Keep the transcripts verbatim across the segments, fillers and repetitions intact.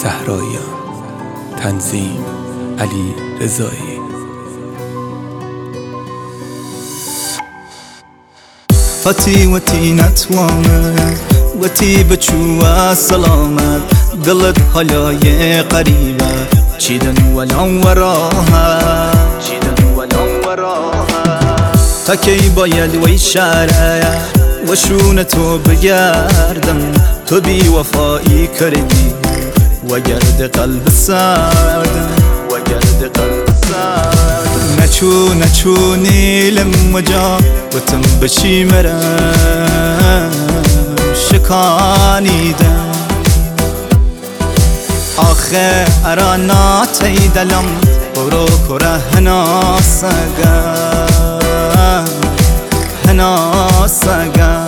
صحراییان. تنظیم علی رضایی. فتی وتی نتوانم وتی بچوه سلامت دلت حالای قریبه چیدن ولان وراها چیدن ولان وراها تا کی باید وی شعره و شون تو بگردم تو بی وفایی کردی و گرد قلب سردم و گرد قلب سردم نچو نچو نیلم مجا و تم بچی مرم شکانیدم آخه ارانا تی دلم برو کره هنا سگا هنا سگا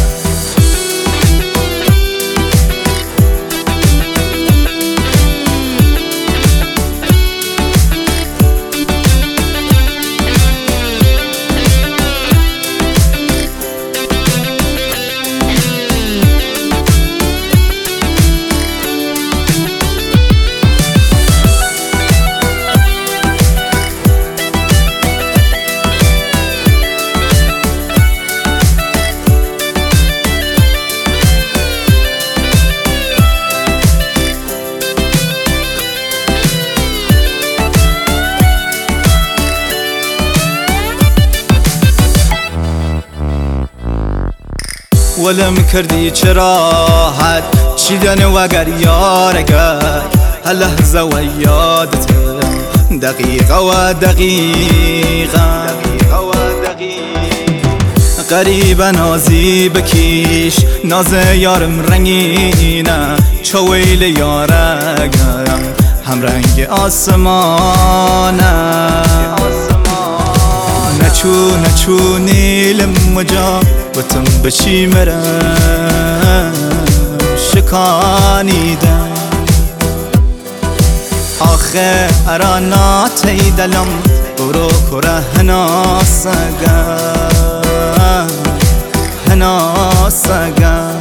ولم کردی چراحت چیدن وگر یارگر هلحظه و یادتم دقیقه و دقیقه قریب نازی بکیش ناز یارم رنگینه چویل یارگم هم رنگ آسمانه نچو نچو نیلم مجا و تم بچی مرم شکانیدم آخه ارانا تی دلم برو کره هنا سگا هنا سگا